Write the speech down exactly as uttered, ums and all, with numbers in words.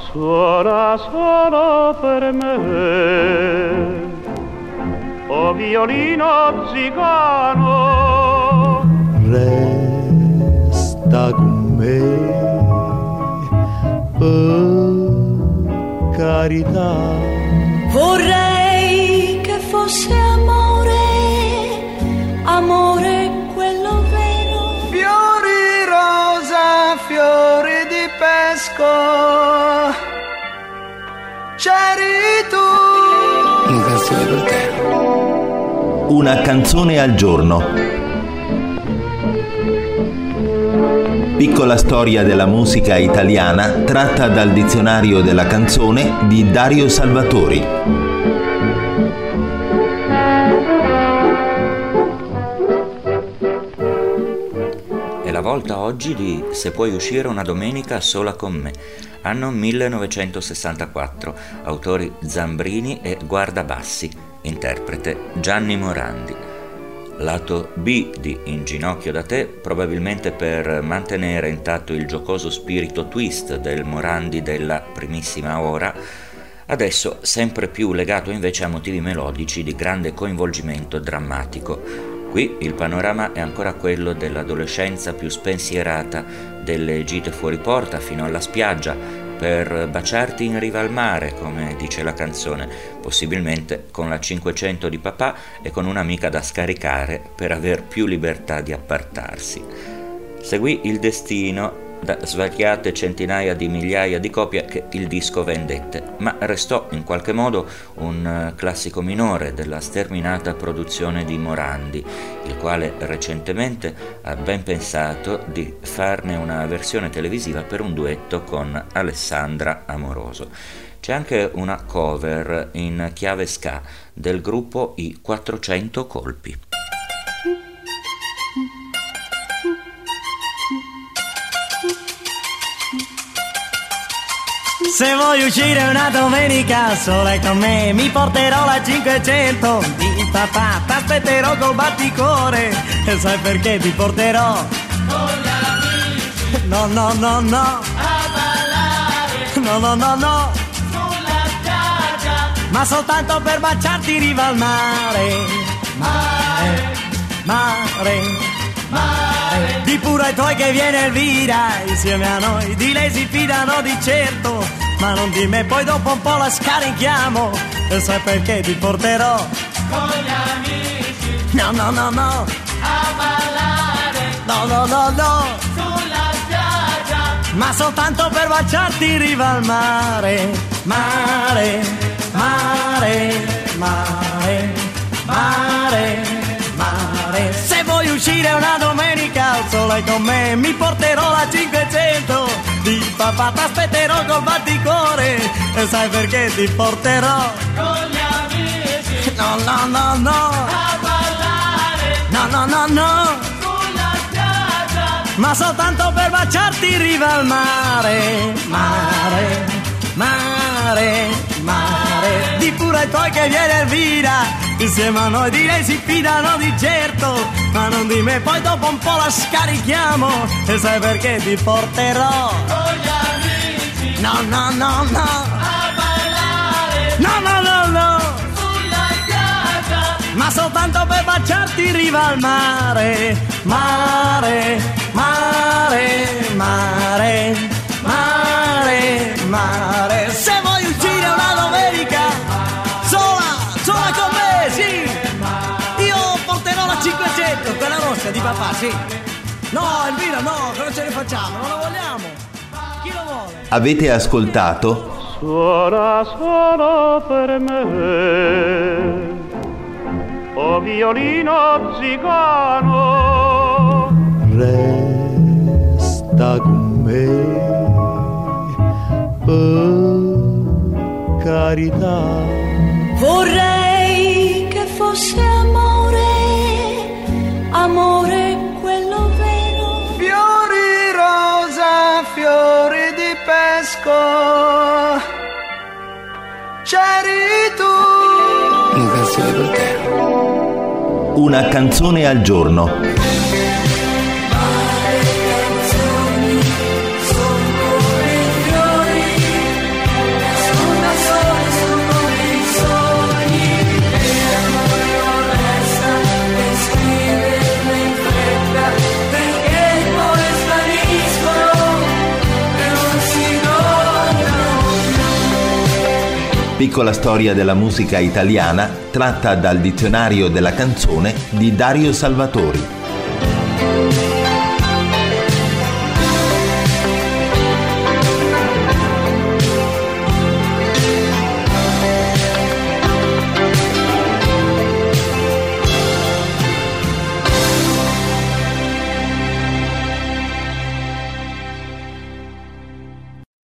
Suona solo per me, o violino zigano, resta con me, per carità. Vorrei che fosse amore, amore quello vero. Fiori rosa, fiori di pesco, c'eri tu. Una canzone per te. Una canzone al giorno. Piccola storia della musica italiana tratta dal dizionario della canzone di Dario Salvatori. È la volta oggi di Se puoi uscire una domenica sola con me. Anno millenovecentosessantaquattro, autori Zambrini e Guardabassi, interprete Gianni Morandi. Lato B di In ginocchio da te, probabilmente per mantenere intatto il giocoso spirito twist del Morandi della primissima ora, adesso sempre più legato invece a motivi melodici di grande coinvolgimento drammatico. Qui il panorama è ancora quello dell'adolescenza più spensierata, delle gite fuori porta fino alla spiaggia, per baciarti in riva al mare, come dice la canzone, possibilmente con la cinquecento di papà e con un'amica da scaricare per aver più libertà di appartarsi. Seguì il destino da svariate centinaia di migliaia di copie che il disco vendette, ma restò in qualche modo un classico minore della sterminata produzione di Morandi, il quale recentemente ha ben pensato di farne una versione televisiva per un duetto con Alessandra Amoroso. C'è anche una cover in chiave ska del gruppo I quattrocento Colpi. Se vuoi uscire una domenica sola con me, mi porterò la cinquecento di papà, t'aspetterò col batticore, e sai perché ti porterò? Con gli amici. No, no, no, no. A ballare. No, no, no, no. Sulla spiaggia. Ma soltanto per baciarti riva al mare. Mare, mare, mare. Di pure ai tuoi che viene Elvira insieme a noi, di lei si fidano di certo, ma non di me, poi dopo un po' la scarichiamo, e sai perché ti porterò? Con gli amici. No, no, no, no. A ballare. No, no, no, no. Sulla spiaggia. Ma soltanto per baciarti in riva al mare. Mare, mare, mare, mare, mare. Se vuoi uscire una domenica sola con me, mi porterò la cinquecento di papà, t'aspetterò col batticore, e sai perché ti porterò? Con gli amici. No, no, no, no. A ballare. No, no, no, no. Sulla spiaggia. Ma soltanto per baciarti in riva al mare. Mare, mare, mare. Di pure ai tuoi che viene Elvira insieme a noi, di lei si fidano di certo, ma non di me, poi dopo un po' la scarichiamo, e sai perché ti porterò? Con gli amici. No, no, no, no. A ballare. No, no, no, no. Sulla spiaggia. Ma soltanto per baciarti in riva al mare. Mare, mare, mare, mare, mare. Se vuoi uscire una domenica sola, sola con me, sì. Io porterò la cinquecento, quella rossa di papà, sì. No, Elvira, no, che non ce ne facciamo, non la vogliamo. Chi lo vuole? Avete ascoltato Suona solo per me, o violino zigano, resta con me, per carità. Vorrei che fosse amore, amore quello vero. Fiori rosa, fiori di pesco, c'eri tu. Una canzone per te. Una canzone al giorno. piccola storia della musica italiana tratta dal dizionario della canzone di Dario Salvatori.